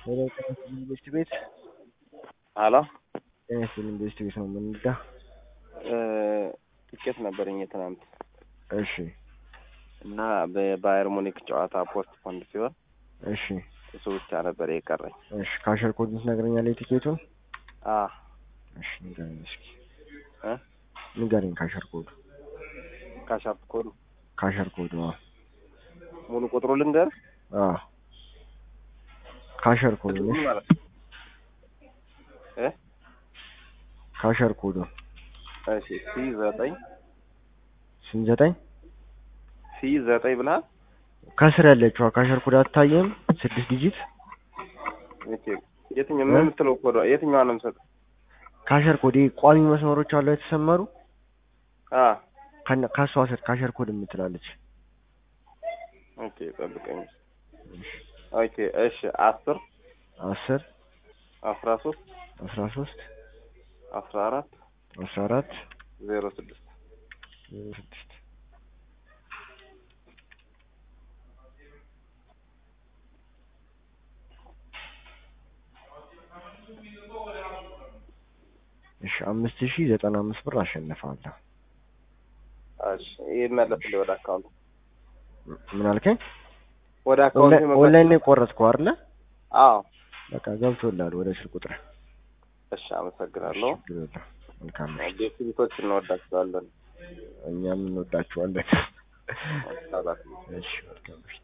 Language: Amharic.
ሄሎ ኢንቨስት ቤት አላ ኢንቨስት ቤት ነው ምንዳ ትኬት ነበረኝ ትናንት። እሺ እና በባየር ሙኒክ ጨዋታ ፖስት ፖንድ ሲሆን እሺ እሱ ብቻ ነበር የቀረኝ። እሺ ካሸር ኮድ ትነግረኛለህ ቲኬቱን? እሺ ንገረኝ እስኪ ንገረኝ ካሸር ኮድ ካሸር ኮድ ነው ሙሉ ቁጥሩ ልንገር? ካሸር ኮድ ነው ማለት ካሸር ኮድ እሺ C9 C9 ብላ ከስር ያለችው ካሸር ኮድ አታየም? 6 ዲጂት የትኛው ምን የምትለው ኮድ የትኛው ነው የምሰጠው? ካሸር ኮድ ቋሚ መስመሮች አሉ የተሰመሩ ከሷ ስር ካሸር ኮድ የምትላለች። ኦኬ ጠብቀኝ። ኦኬ እሺ 10 13 14 06 እሺ 5095 ብር አሸንፋለሁ። እሺ ይመለስልኝ ወደ አካውንት። ምን አልከኝ? ወደ አካውንት ኦንላይን ነው የቆረጥከው አይደል? አዎ በቃ ገብቶልሃል ወደ ስልክ ቁጥር። እሺ አመሰግናለሁ። መልካም ነው። ቤተሰቦች እንወዳቸዋለን። እኛም እንወዳቸዋለን። ሰላም። እሺ መልካም ነው።